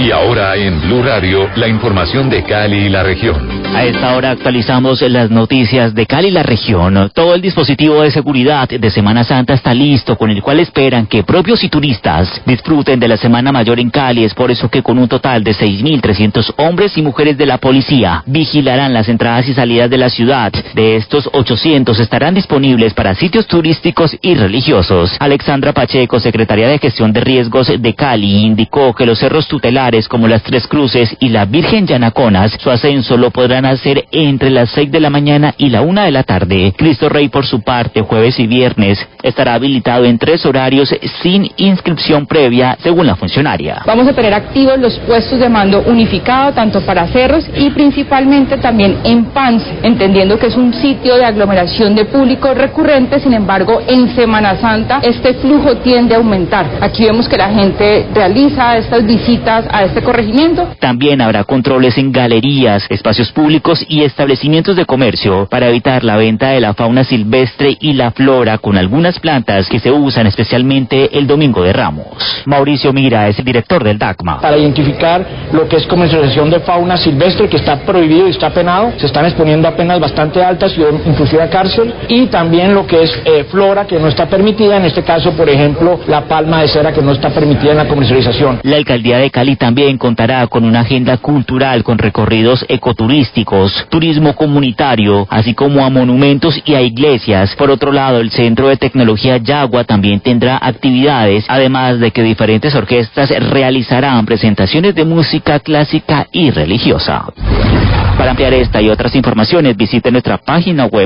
Y ahora en Blue Radio, la información de Cali y la región. A esta hora actualizamos las noticias de Cali y la región. Todo el dispositivo de seguridad de Semana Santa está listo, con el cual esperan que propios y turistas disfruten de la Semana Mayor en Cali. Es por eso que con un total de 6.300 hombres y mujeres de la policía vigilarán las entradas y salidas de la ciudad. De estos, 800 estarán disponibles para sitios turísticos y religiosos. Alexandra Pacheco, secretaria de Gestión de Riesgos de Cali, indicó que los cerros tutelares como las Tres Cruces y la Virgen Yanaconas, su ascenso lo podrán hacer entre las 6 de la mañana y la 1 de la tarde. Cristo Rey, por su parte, jueves y viernes, estará habilitado en 3 horarios sin inscripción previa, según la funcionaria. Vamos a tener activos los puestos de mando unificado, tanto para cerros y principalmente también en Pans, entendiendo que es un sitio de aglomeración de público recurrente. Sin embargo, en Semana Santa este flujo tiende a aumentar. Aquí vemos que la gente realiza estas visitas a este corregimiento. También habrá controles en galerías, espacios públicos y establecimientos de comercio para evitar la venta de la fauna silvestre y la flora con algunas plantas que se usan especialmente el Domingo de Ramos. Mauricio Mira es el director del DACMA. Para identificar lo que es comercialización de fauna silvestre, que está prohibido y está penado, se están exponiendo a penas bastante altas, inclusive a cárcel, y también lo que es flora, que no está permitida, en este caso, por ejemplo, la palma de cera, que no está permitida en la comercialización. La alcaldía de Cali también contará con una agenda cultural con recorridos ecoturísticos, turismo comunitario, así como a monumentos y a iglesias. Por otro lado, el Centro de Tecnología Yagua también tendrá actividades, además de que diferentes orquestas realizarán presentaciones de música clásica y religiosa. Para ampliar esta y otras informaciones, visite nuestra página web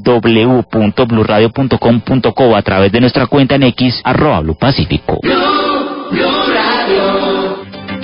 www.bluradio.com.co a través de nuestra cuenta en X @BluePacífico.